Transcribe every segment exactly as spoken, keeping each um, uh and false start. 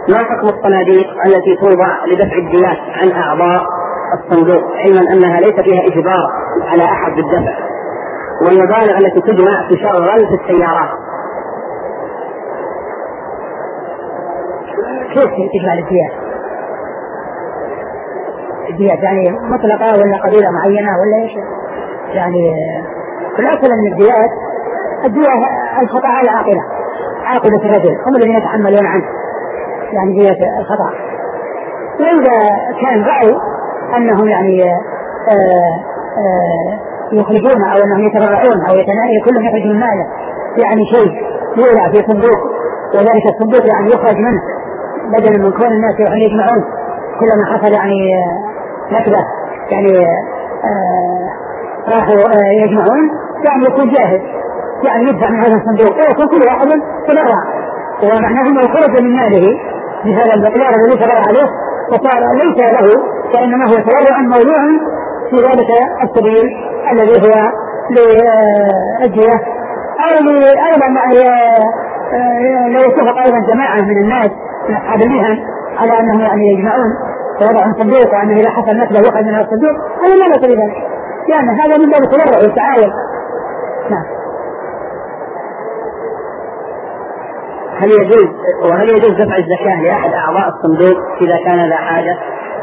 ما حكم الصناديق التي توضع لدفع الديات عن أعضاء الصندوق، علما أنها ليس فيها إجبار على أحد بالدفع، والمبالغ التي تجمع تشغل في السيارات؟ كيف تجمع الديات؟ الديات يعني مطلقة ولا قبيلة معينة ولا إيش؟ يعني في الأصل أن الديات الدية الخطأ على عاقلة عاقلة الرجل هم الذين يتحملون عنه، يعني دية الخطأ. وإذا كان رأوا أنهم يعني آآ آآ يخرجون أو أنهم يتبرعون أو يتناهي كلهم يخرج من ماله يعني شيء يولع في صندوق، وذلك الصندوق يعني يخرج منه بدلا من كون الناس يجمعون كلما حصل يعني نكبة يعني راحوا يجمعون، يعني يكون جاهز يعني يدفع من هذا الصندوق ويكون كل واحد تبرع، ومعناه أنه خرج من ماله بهذا المقدار الذي تبرع عليه وصار ليس له، فإنما هو تبرع موضوع في ذلك السبيل الذي هو للجهة أو أيضا لو اتفق أيضا جماعة من الناس من أصحاب المهن على أنهم يعني يجمعون ويضعون صندوق، وأنه إذا حصل نكبة يخرج من الصندوق، هذا لا بأس بذلك، يعني هذا من باب التبرع والتعاون. نعم. هل يجوز وهل يجوز دفع الزكاة لأحد أعضاء الصندوق إذا كان ذا حاجة؟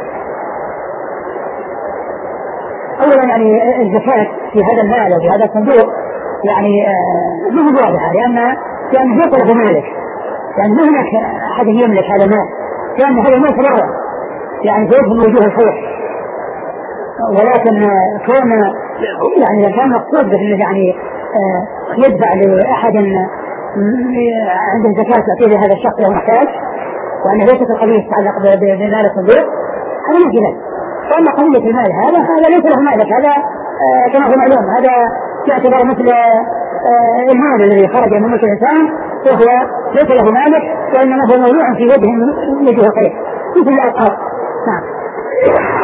أولا يعني الزكاة في هذا المال وفي هذا الصندوق يعني ما هو واضحة، لأن لأنه يطلب مالك، يعني ما هناك أحد يملك هذا المال، لأن هذا المال تبرع يعني فيفهم وجوه الخير، ولكن كون يعني إذا كان مقصود يعني يدفع لأحد عنده زكاة تعطيه هذا الشخص له محتاج وأنه ليست القضية تتعلق بمال الصندوق، هذا ما في ذلك. وأما قضية المال هذا هذا ليس له مالك، هذا آه كما هو معلوم هذا يعتبر مثل آه المال الذي خرج من ملك الإنسان وهو ليس له مالك، وإنما هو موضوع في يده من وجوه الخير مثل الأوقات. نعم.